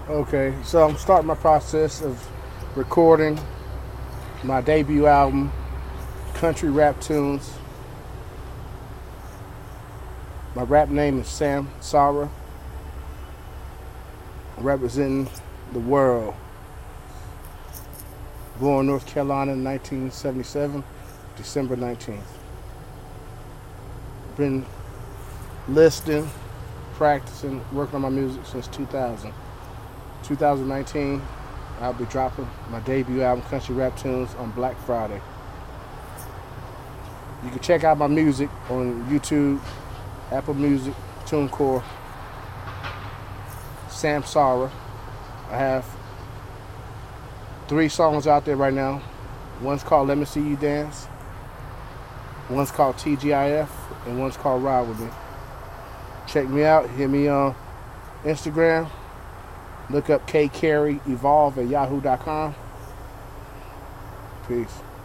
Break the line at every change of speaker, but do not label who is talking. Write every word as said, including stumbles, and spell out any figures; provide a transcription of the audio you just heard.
Okay, so I'm starting my process of recording my debut album, Country Rap Tunes. My rap name is Sam Sara, representing the world. Born in North Carolina in nineteen seventy-seven, December nineteenth. Been listening, practicing, working on my music since two thousand. twenty nineteen, I'll be dropping my debut album, Country Rap Tunes, on Black Friday. You can check out my music on YouTube, Apple Music, TuneCore, Sam Sara. I have three songs out there right now. One's called Let Me See You Dance, one's called T G I F, and one's called Ride With Me. Check me out, hit me on Instagram. Look up K Carey Evolve at yahoo dot com. Peace.